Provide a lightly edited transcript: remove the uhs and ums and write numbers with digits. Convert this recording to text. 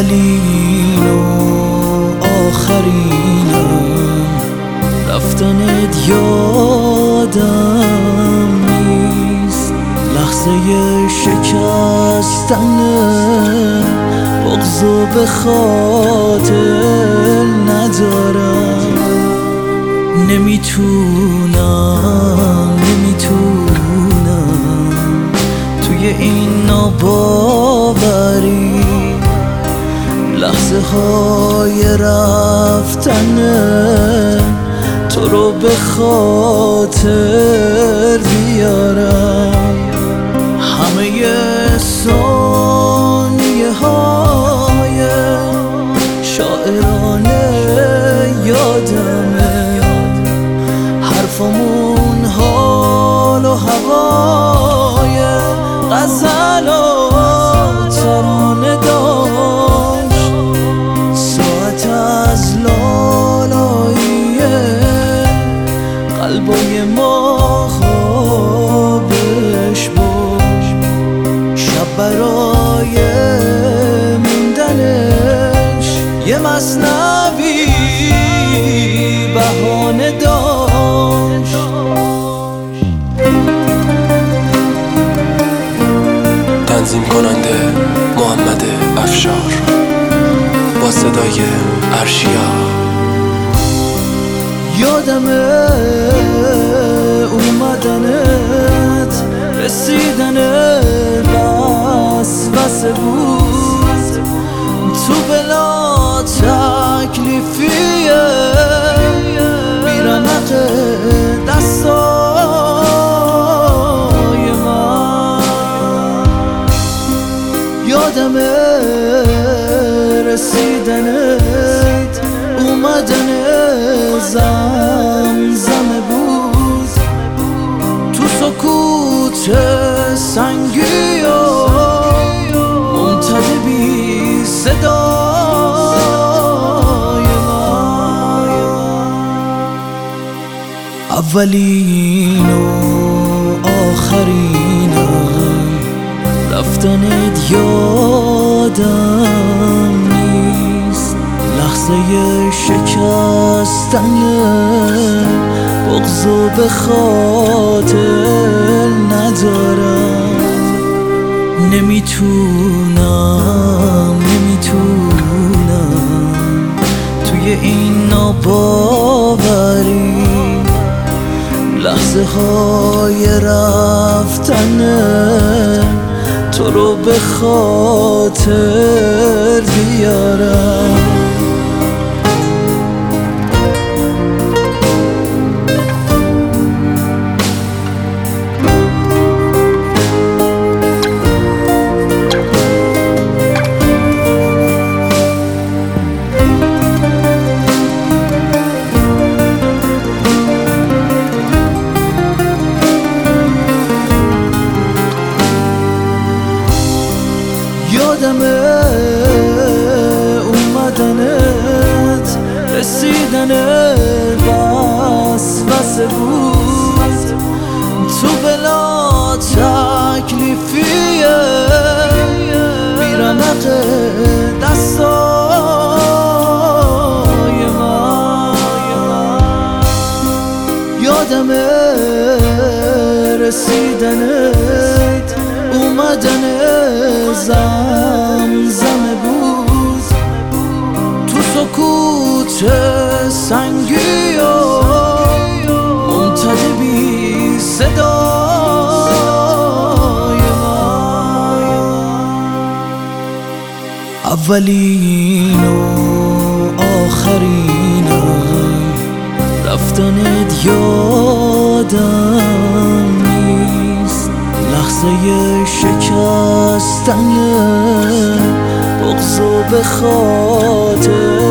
اولین و آخرینم، رفتنت یادم نیست. لحظه شکستن بغض و به خاطر ندارم. نمیتونم توی این ناباوری لحظه های رفتن تو رو به خاطر بیارم. همه ثانیه های شاعرانه یادمه، حرفمون حال و هوای غزل و ترانه داشت. ساعت از لالایی قلبای ما خوابش بود، شب برای موندنش یه مثنوی بهانه داشت. تنظیم کننده محمد افشار با صدای ارشیا. یادمه اومدنت رسیدن وسوسه بود، تو بلا تکلیفیه بیرمق دستای من. یادمه رسیدنت اومدن زمزمه بود، تو سکوت سنگی و ممتد بی صدای من. اولین و آخرینم، رفتنت یادم نیست. لحظه شکستن بغض و به خاطر ندارم. نمیتونم توی این ناباوری لحظه های رفتن تو رو به خاطر بیارم. یادمه اومدنت رسیدن وسوسه بود، تو بلا تکلیفیه بیرمق دستای من. یادمه رسیدنت اومدن زمزمه بود، تو سکوت سنگی و ممتد بی صدای من. اولین و آخرینم، رفتنت یادم نیست. لحظه شکستن بغض و به خاطر